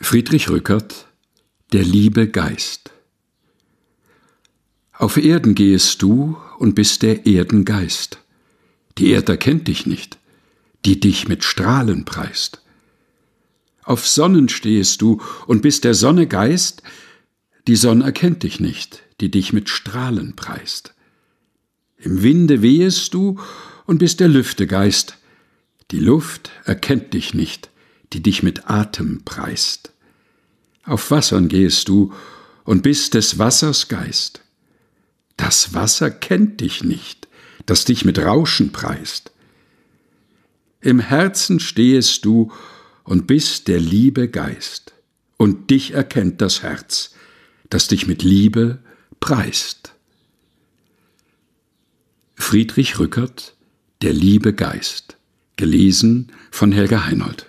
Friedrich Rückert: Der liebe Geist. Auf Erden gehest du und bist der Erden Geist. Die Erd erkennt dich nicht, die dich mit Strahlen preist. Auf Sonnen stehest du und bist der Sonne Geist, die Sonne erkennt dich nicht, die dich mit Strahlen preist. Im Winde wehest du und bist der Lüfte Geist, die Luft erkennt dich nicht, die dich mit Atem preist. Auf Wassern gehest du und bist des Wassers Geist. Das Wasser kennt dich nicht, das dich mit Rauschen preist. Im Herzen stehest du und bist der Liebe Geist, und dich erkennt das Herz, das dich mit Liebe preist. Friedrich Rückert: Der liebe Geist. Gelesen von Helga Heinold.